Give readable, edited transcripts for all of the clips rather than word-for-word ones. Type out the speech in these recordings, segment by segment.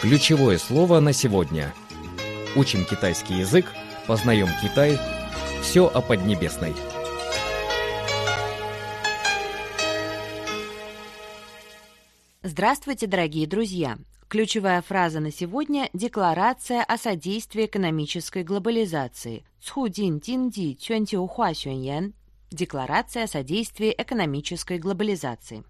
Ключевое слово на сегодня. Учим китайский язык, познаем Китай. Все о Поднебесной. Здравствуйте, дорогие друзья! Ключевая фраза на сегодня – Декларация о содействии экономической глобализации. Декларация о содействии экономической глобализации.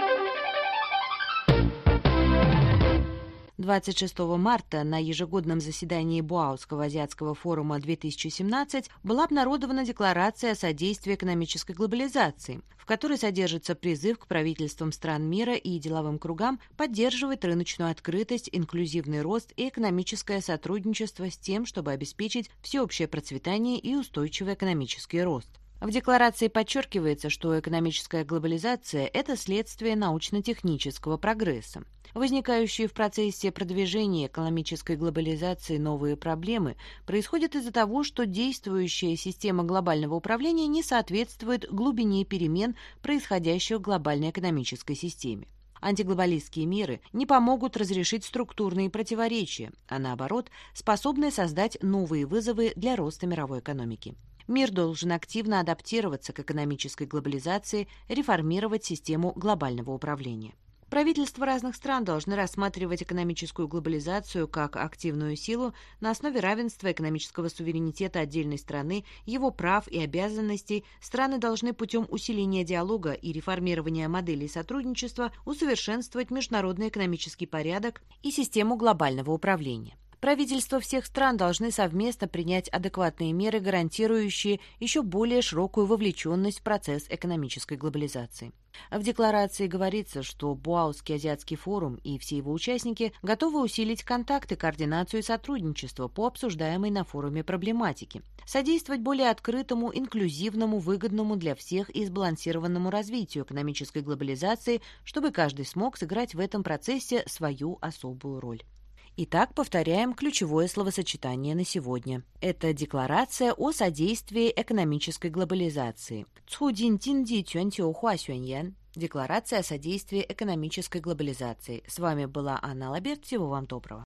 26 марта на ежегодном заседании Боаоского азиатского форума 2017 была обнародована Декларация о содействии экономической глобализации, в которой содержится призыв к правительствам стран мира и деловым кругам поддерживать рыночную открытость, инклюзивный рост и экономическое сотрудничество с тем, чтобы обеспечить всеобщее процветание и устойчивый экономический рост. В декларации подчеркивается, что экономическая глобализация – это следствие научно-технического прогресса. Возникающие в процессе продвижения экономической глобализации новые проблемы происходят из-за того, что действующая система глобального управления не соответствует глубине перемен, происходящих в глобальной экономической системе. Антиглобалистские меры не помогут разрешить структурные противоречия, а наоборот, способны создать новые вызовы для роста мировой экономики. Мир должен активно адаптироваться к экономической глобализации, реформировать систему глобального управления. Правительства разных стран должны рассматривать экономическую глобализацию как активную силу на основе равенства экономического суверенитета отдельной страны, его прав и обязанностей. Страны должны путем усиления диалога и реформирования моделей сотрудничества усовершенствовать международный экономический порядок и систему глобального управления. Правительства всех стран должны совместно принять адекватные меры, гарантирующие еще более широкую вовлеченность в процесс экономической глобализации. В декларации говорится, что Боаоский азиатский форум и все его участники готовы усилить контакты, координацию и сотрудничество по обсуждаемой на форуме проблематике, содействовать более открытому, инклюзивному, выгодному для всех и сбалансированному развитию экономической глобализации, чтобы каждый смог сыграть в этом процессе свою особую роль. Итак, повторяем ключевое словосочетание на сегодня. Это Декларация о содействии экономической глобализации. Декларация о содействии экономической глобализации. С вами была Анна Лаберт. Всего вам доброго.